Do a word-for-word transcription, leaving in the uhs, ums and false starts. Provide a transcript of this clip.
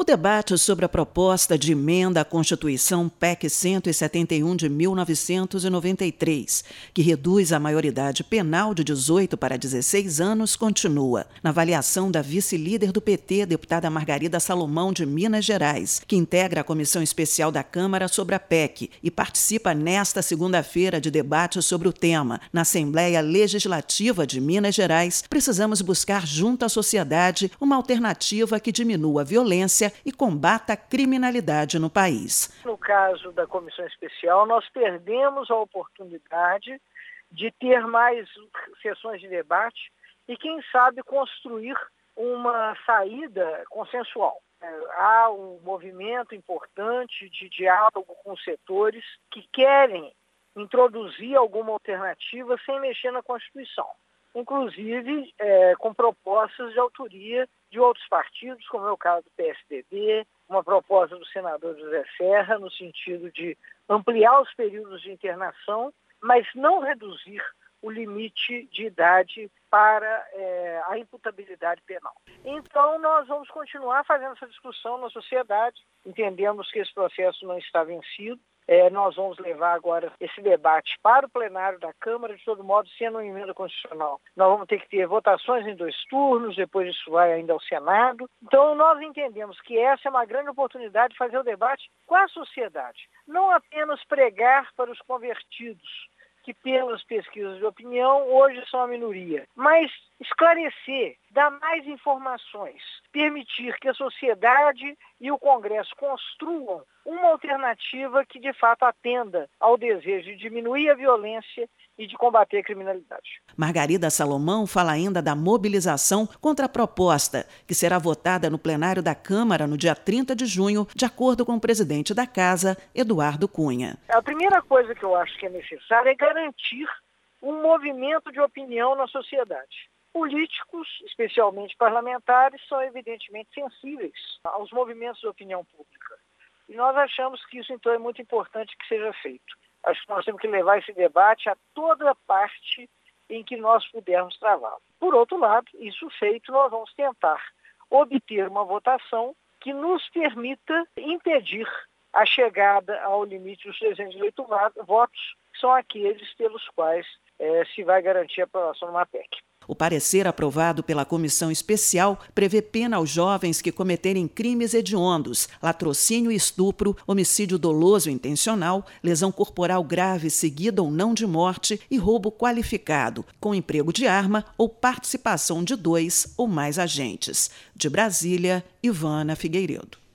debate sobre a proposta de emenda à Constituição P E C cento e setenta e um de mil novecentos e noventa e três, que reduz a maioridade penal de dezoito para dezesseis anos, continua. Na avaliação da vice-líder do P T, deputada Margarida Salomão, de Minas Gerais, que integra a Comissão Especial da Câmara sobre a P E C e participa nesta segunda-feira de debate sobre o tema na Assembleia Legislativa de Minas Gerais, precisamos buscar junto à sociedade uma alternativa que diminua a violência e combata a criminalidade no país. No caso da Comissão Especial, nós perdemos a oportunidade de ter mais sessões de debate e, quem sabe, construir uma saída consensual. Há um movimento importante de diálogo com os setores que querem introduzir alguma alternativa sem mexer na Constituição, inclusive é, com propostas de autoria de outros partidos, como é o caso do P S D B, uma proposta do senador José Serra, no sentido de ampliar os períodos de internação, mas não reduzir o limite de idade para é, a imputabilidade penal. Então, nós vamos continuar fazendo essa discussão na sociedade, entendemos que esse processo não está vencido. É, nós vamos levar agora esse debate para o plenário da Câmara, de todo modo, sendo uma emenda constitucional. Nós vamos ter que ter votações em dois turnos, depois isso vai ainda ao Senado. Então, nós entendemos que essa é uma grande oportunidade de fazer o debate com a sociedade. Não apenas pregar para os convertidos, que pelas pesquisas de opinião hoje são a minoria, mas esclarecer, dar mais informações, permitir que a sociedade e o Congresso construam uma alternativa que de fato atenda ao desejo de diminuir a violência e de combater a criminalidade. Margarida Salomão fala ainda da mobilização contra a proposta, que será votada no plenário da Câmara no dia trinta de junho, de acordo com o presidente da Casa, Eduardo Cunha. A primeira coisa que eu acho que é necessária é garantir um movimento de opinião na sociedade. Políticos, especialmente parlamentares, são evidentemente sensíveis aos movimentos de opinião pública. E nós achamos que isso, então, é muito importante que seja feito. Acho que nós temos que levar esse debate a toda a parte em que nós pudermos travá-lo. Por outro lado, isso feito, nós vamos tentar obter uma votação que nos permita impedir a chegada ao limite dos trezentos e oito votos, que são aqueles pelos quais eh, se vai garantir a aprovação de uma P E C. O parecer aprovado pela Comissão Especial prevê pena aos jovens que cometerem crimes hediondos, latrocínio e estupro, homicídio doloso intencional, lesão corporal grave seguida ou não de morte e roubo qualificado, com emprego de arma ou participação de dois ou mais agentes. De Brasília, Ivana Figueiredo.